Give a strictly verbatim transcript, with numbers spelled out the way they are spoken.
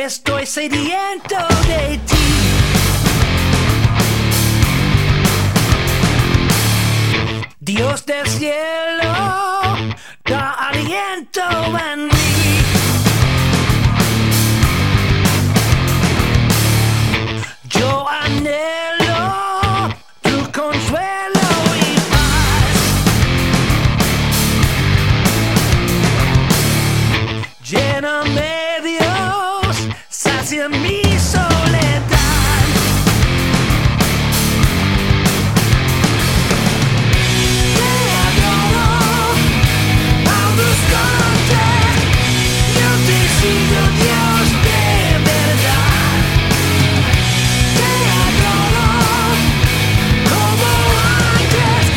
estoy sediento de ti. Dios del cielo, da aliento en mí.